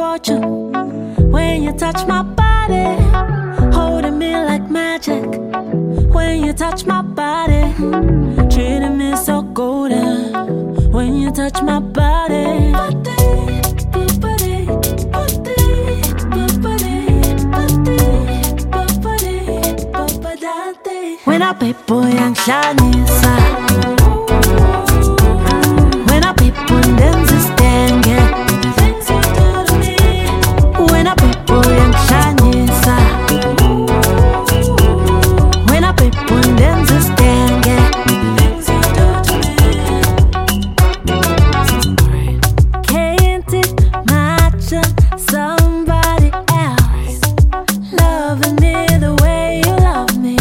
fortune. When you touch my body, holding me like magic. When you touch my body, treating me so golden. When you touch my body, when I pay boy ang hlanisa, when I pay boy ndenza isitenge, when I pay boy ang hlanisa, when I pay boy ndenza isitenge. Can't imagine somebody else loving me the way you love me.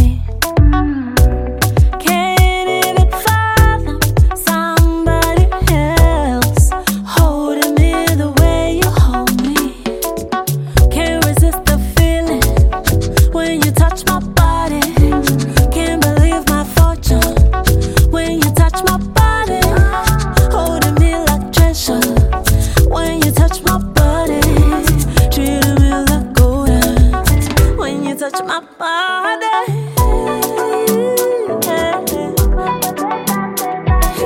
Touch my body.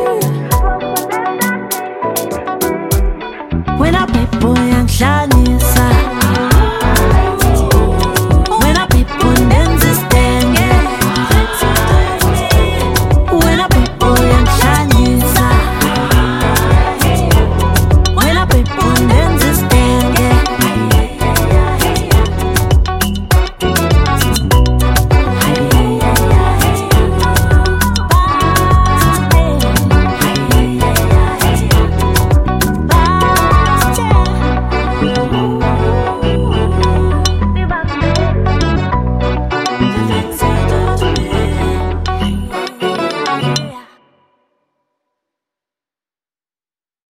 When I pay boy ang hlanisa,